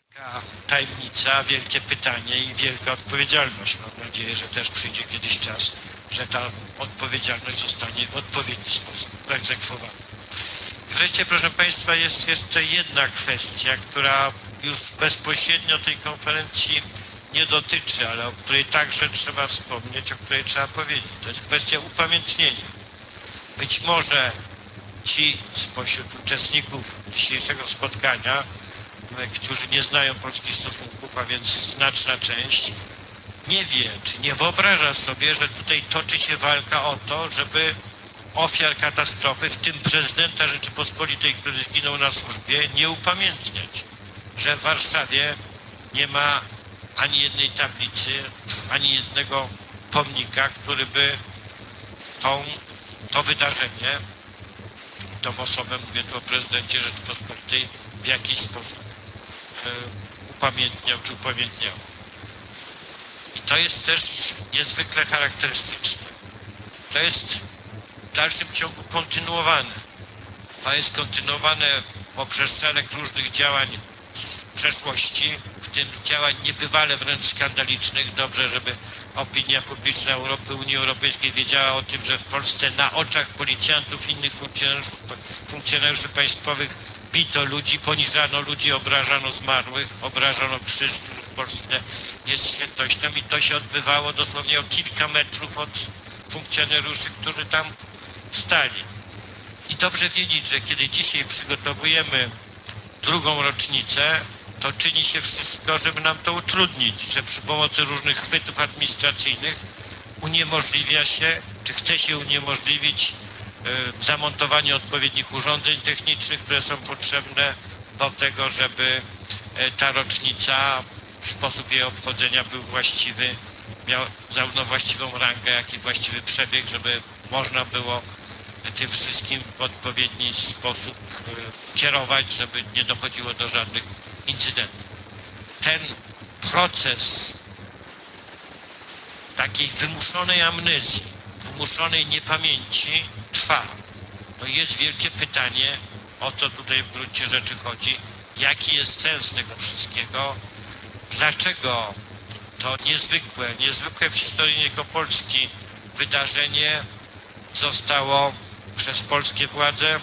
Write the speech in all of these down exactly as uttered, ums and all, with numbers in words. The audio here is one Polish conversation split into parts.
Wielka tajemnica, wielkie pytanie i wielka odpowiedzialność. Mam nadzieję, że też przyjdzie kiedyś czas, że ta odpowiedzialność zostanie w odpowiedni sposób wyegzekwowana. Wreszcie, proszę Państwa, jest jeszcze jedna kwestia, która już bezpośrednio tej konferencji nie dotyczy, ale o której także trzeba wspomnieć, o której trzeba powiedzieć. To jest kwestia upamiętnienia. Być może ci spośród uczestników dzisiejszego spotkania, którzy nie znają polskich stosunków, a więc znaczna część, nie wie, czy nie wyobraża sobie, że tutaj toczy się walka o to, żeby ofiar katastrofy, w tym prezydenta Rzeczypospolitej, który zginął na służbie, nie upamiętniać. Że w Warszawie nie ma ani jednej tablicy, ani jednego pomnika, który by tą, to wydarzenie, tą osobę, mówię tu o prezydencie Rzeczypospolitej, w jakiś sposób y, upamiętniał czy upamiętniał. I to jest też niezwykle charakterystyczne. To jest w dalszym ciągu kontynuowane. To jest kontynuowane poprzez szereg różnych działań w przeszłości, w tym działań niebywale wręcz skandalicznych. Dobrze, żeby opinia publiczna Europy, Unii Europejskiej wiedziała o tym, że w Polsce na oczach policjantów, innych funkcjonariuszy, funkcjonariuszy państwowych bito ludzi, poniżano ludzi, obrażano zmarłych, obrażano krzyż, który w Polsce jest świętością i to się odbywało dosłownie o kilka metrów od funkcjonariuszy, którzy tam stali. I dobrze wiedzieć, że kiedy dzisiaj przygotowujemy drugą rocznicę, to czyni się wszystko, żeby nam to utrudnić, że przy pomocy różnych chwytów administracyjnych uniemożliwia się, czy chce się uniemożliwić y, zamontowanie odpowiednich urządzeń technicznych, które są potrzebne do tego, żeby y, ta rocznica, sposób jej obchodzenia był właściwy, miał zarówno właściwą rangę, jak i właściwy przebieg, żeby można było tym wszystkim w odpowiedni sposób kierować, żeby nie dochodziło do żadnych incydentów. Ten proces takiej wymuszonej amnezji, wymuszonej niepamięci trwa. No jest wielkie pytanie, o co tutaj w gruncie rzeczy chodzi, jaki jest sens tego wszystkiego, dlaczego to niezwykłe, niezwykłe w historii Wielkopolski wydarzenie zostało przez polskie władze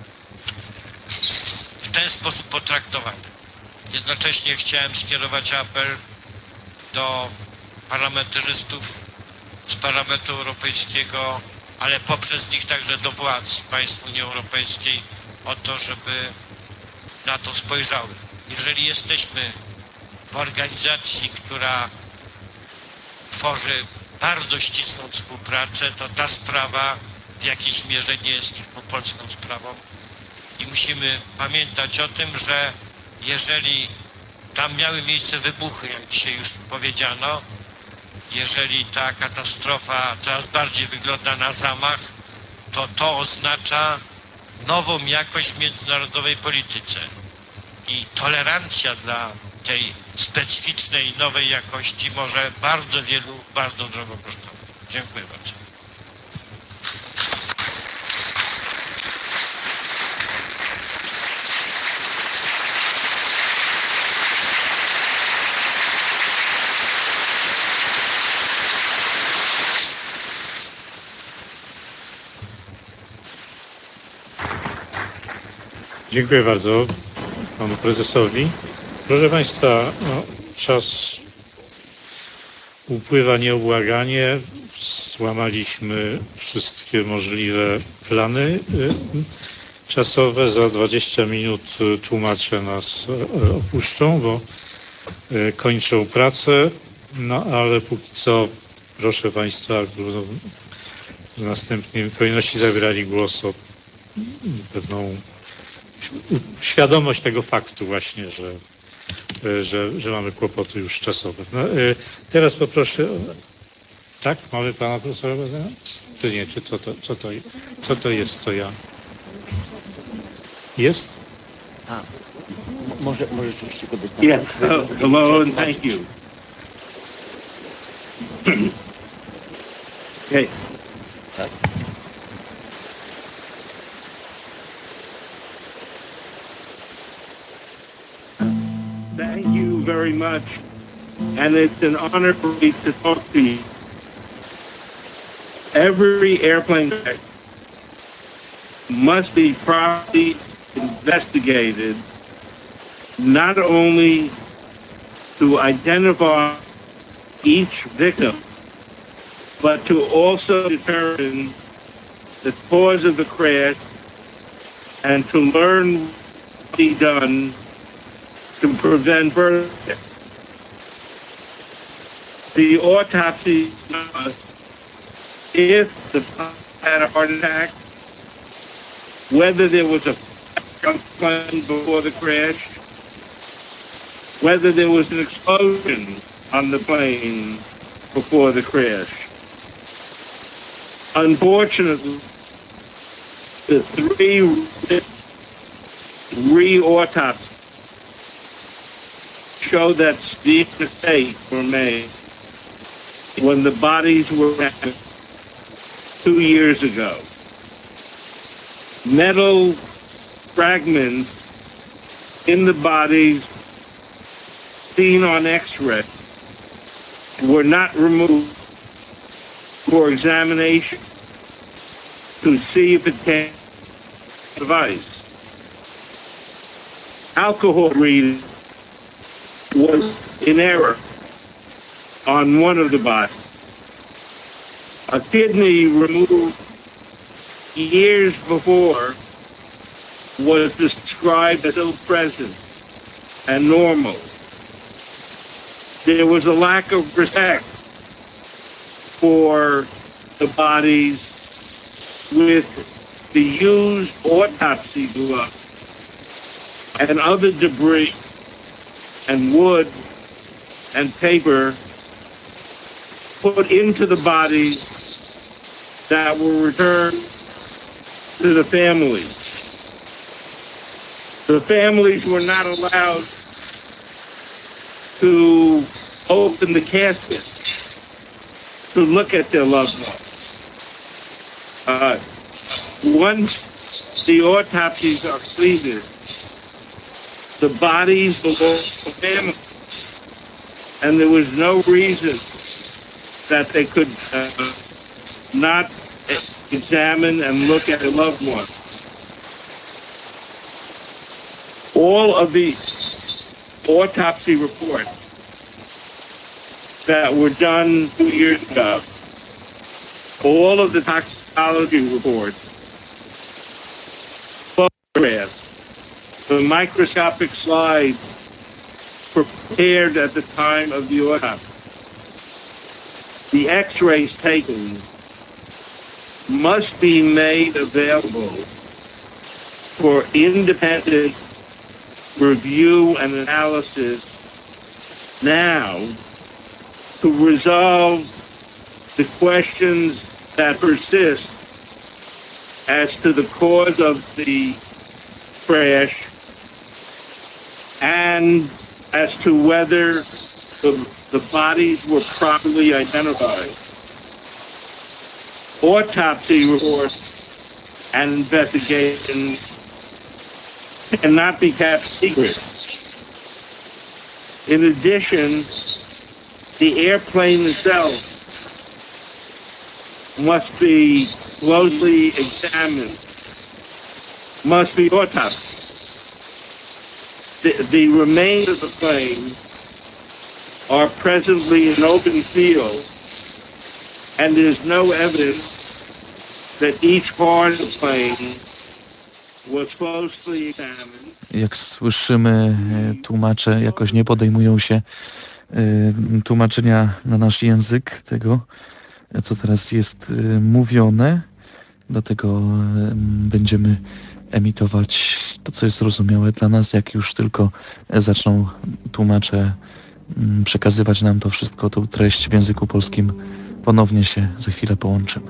w ten sposób potraktowane. Jednocześnie chciałem skierować apel do parlamentarzystów z Parlamentu Europejskiego, ale poprzez nich także do władz państw Unii Europejskiej o to, żeby na to spojrzały. Jeżeli jesteśmy w organizacji, która tworzy bardzo ścisłą współpracę, to ta sprawa w jakiejś mierze nie jest tylko polską sprawą i musimy pamiętać o tym, że jeżeli tam miały miejsce wybuchy, jak dzisiaj już powiedziano, jeżeli ta katastrofa coraz bardziej wygląda na zamach, to to oznacza nową jakość w międzynarodowej polityce i tolerancja dla tej specyficznej nowej jakości może bardzo wielu, bardzo drogo kosztować. Dziękuję bardzo. Dziękuję bardzo panu prezesowi. Proszę Państwa, no, czas upływa nieubłaganie. Złamaliśmy wszystkie możliwe plany czasowe. Za dwadzieścia minut tłumacze nas opuszczą, bo kończą pracę. No ale póki co, proszę Państwa, w następnej kolejności zabierali głos o pewną świadomość tego faktu właśnie, że, że, że mamy kłopoty już czasowe. No, teraz poproszę, tak? Mamy pana profesora Bazena? Czy nie? Czy co to, co to, co to jest, co ja? Jest? A, może, może rzeczywiście go dać. Yes, hello and thank you. Okay. Tak. Thank you very much. And it's an honor for me to talk to you. Every airplane crash must be properly investigated, not only to identify each victim, but to also determine the cause of the crash and to learn what to be done to prevent further. The autopsy uh, if the pilot had a heart attack, whether there was a plane before the crash, whether there was an explosion on the plane before the crash. Unfortunately, the three re-autopsies show that these mistakes were made when the bodies were found two years ago. Metal fragments in the bodies seen on X-ray were not removed for examination to see if it can device. Alcohol reading was in error on one of the bodies. A kidney removed years before was described as still present and normal. There was a lack of respect for the bodies with the used autopsy glove and other debris and wood and paper put into the bodies that were returned to the families. The families were not allowed to open the casket to look at their loved ones. Uh, once the autopsies are completed, the bodies belong to the family, and there was no reason that they could uh, not examine and look at a loved one. All of the autopsy reports that were done two years ago, all of the toxicology reports, photographs, the microscopic slides prepared at the time of the autopsy, the x-rays taken must be made available for independent review and analysis now to resolve the questions that persist as to the cause of the crash and as to whether the, the bodies were properly identified. Autopsy reports and investigations cannot be kept secret. In addition, the airplane itself must be closely examined, must be autopsied. The, the remains of the plane are presently in open field, and there's no evidence that each part of the plane was closely examined. Jak słyszymy, tłumacze jakoś nie podejmują się tłumaczenia na nasz język tego, co teraz jest mówione. Dlatego będziemy emitować to, co jest zrozumiałe dla nas. Jak już tylko zaczną tłumacze przekazywać nam to wszystko, tą treść w języku polskim, ponownie się za chwilę połączymy.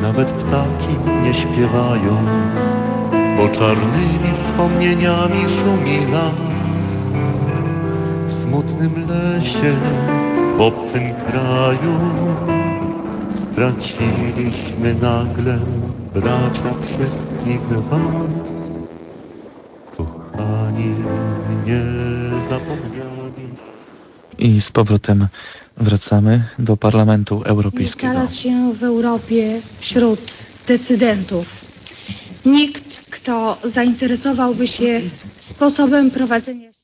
nawet ptaki nie śpiewają, bo czarnymi wspomnieniami szumi las. W smutnym lesie, w obcym kraju straciliśmy nagle, bracia, wszystkich was. Kochani, niezapomniani. I z powrotem wracamy do Parlamentu Nie Europejskiego. znalazł się w Europie wśród decydentów nikt, kto zainteresowałby się sposobem prowadzenia